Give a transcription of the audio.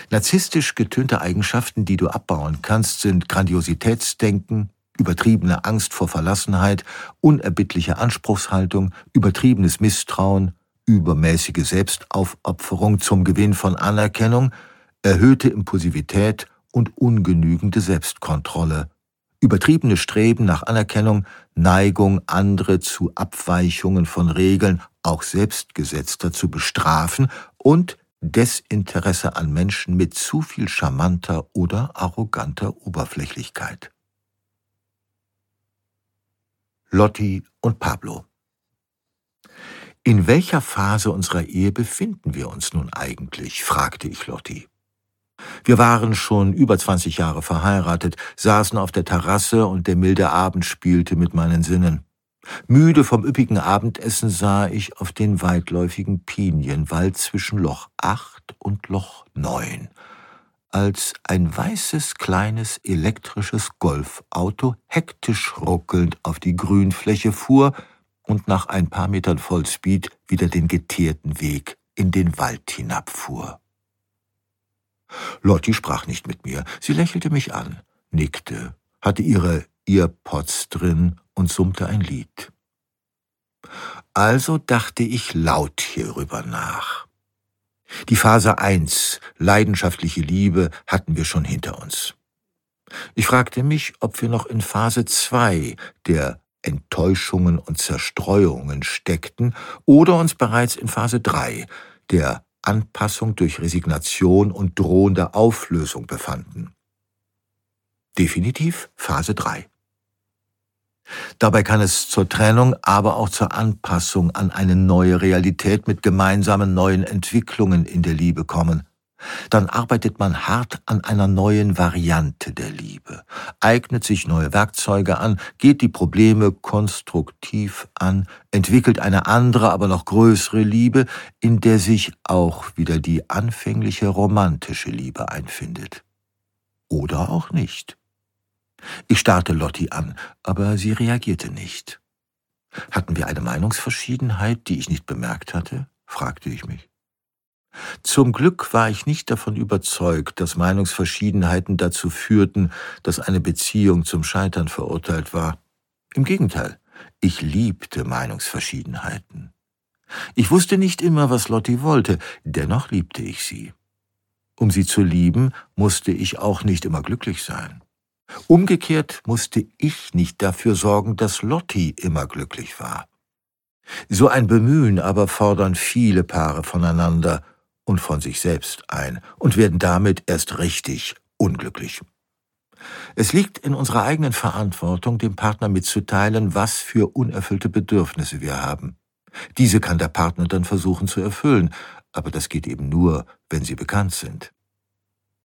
Narzisstisch getönte Eigenschaften, die du abbauen kannst, sind Grandiositätsdenken, übertriebene Angst vor Verlassenheit, unerbittliche Anspruchshaltung, übertriebenes Misstrauen, übermäßige Selbstaufopferung zum Gewinn von Anerkennung, erhöhte Impulsivität und ungenügende Selbstkontrolle, übertriebene Streben nach Anerkennung, Neigung, andere zu Abweichungen von Regeln, auch Selbstgesetzter, zu bestrafen und Desinteresse an Menschen mit zu viel charmanter oder arroganter Oberflächlichkeit. Lotti und Pablo. »In welcher Phase unserer Ehe befinden wir uns nun eigentlich?« fragte ich Lotti. Wir waren schon über 20 Jahre verheiratet, saßen auf der Terrasse und der milde Abend spielte mit meinen Sinnen. Müde vom üppigen Abendessen sah ich auf den weitläufigen Pinienwald zwischen Loch 8 und Loch 9, als ein weißes, kleines, elektrisches Golfauto hektisch ruckelnd auf die Grünfläche fuhr und nach ein paar Metern Vollspeed wieder den geteerten Weg in den Wald hinabfuhr. Lotti sprach nicht mit mir. Sie lächelte mich an, nickte, hatte ihre Earpods drin und summte ein Lied. Also dachte ich laut hierüber nach. Die Phase 1, leidenschaftliche Liebe, hatten wir schon hinter uns. Ich fragte mich, ob wir noch in Phase 2, der Enttäuschungen und Zerstreuungen steckten, oder uns bereits in Phase 3, der Anpassung durch Resignation und drohende Auflösung befanden. Definitiv Phase 3. Dabei kann es zur Trennung, aber auch zur Anpassung an eine neue Realität mit gemeinsamen neuen Entwicklungen in der Liebe kommen. Dann arbeitet man hart an einer neuen Variante der Liebe, eignet sich neue Werkzeuge an, geht die Probleme konstruktiv an, entwickelt eine andere, aber noch größere Liebe, in der sich auch wieder die anfängliche romantische Liebe einfindet. Oder auch nicht. Ich starrte Lotti an, aber sie reagierte nicht. Hatten wir eine Meinungsverschiedenheit, die ich nicht bemerkt hatte? Fragte ich mich. Zum Glück war ich nicht davon überzeugt, dass Meinungsverschiedenheiten dazu führten, dass eine Beziehung zum Scheitern verurteilt war. Im Gegenteil, ich liebte Meinungsverschiedenheiten. Ich wusste nicht immer, was Lotti wollte, dennoch liebte ich sie. Um sie zu lieben, musste ich auch nicht immer glücklich sein. Umgekehrt musste ich nicht dafür sorgen, dass Lotti immer glücklich war. So ein Bemühen aber fordern viele Paare voneinander und von sich selbst ein und werden damit erst richtig unglücklich. Es liegt in unserer eigenen Verantwortung, dem Partner mitzuteilen, was für unerfüllte Bedürfnisse wir haben. Diese kann der Partner dann versuchen zu erfüllen, aber das geht eben nur, wenn sie bekannt sind.